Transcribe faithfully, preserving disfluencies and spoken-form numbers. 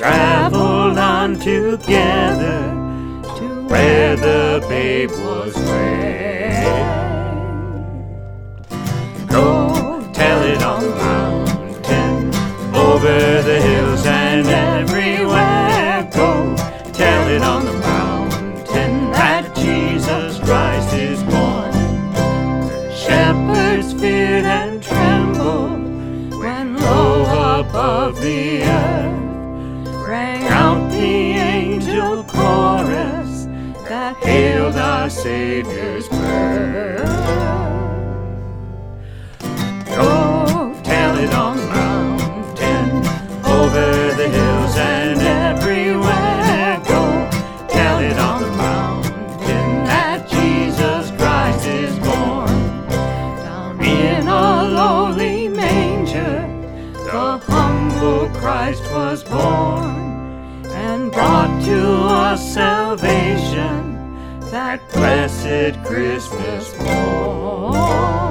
traveled on together to where the babe was laid. Go tell it on the mountain, over the hills and everywhere. Go tell it on the mountain that Jesus Christ is born. The shepherds feared and trembled when low above the earth rang out the angel chorus that hailed our Savior's birth. Go tell it on the mountain, over the hills and everywhere. Go tell it on the mountain that Jesus Christ is born. Down in a lowly manger, the humble Christ was born, and brought to us salvation that blessed Christmas morn.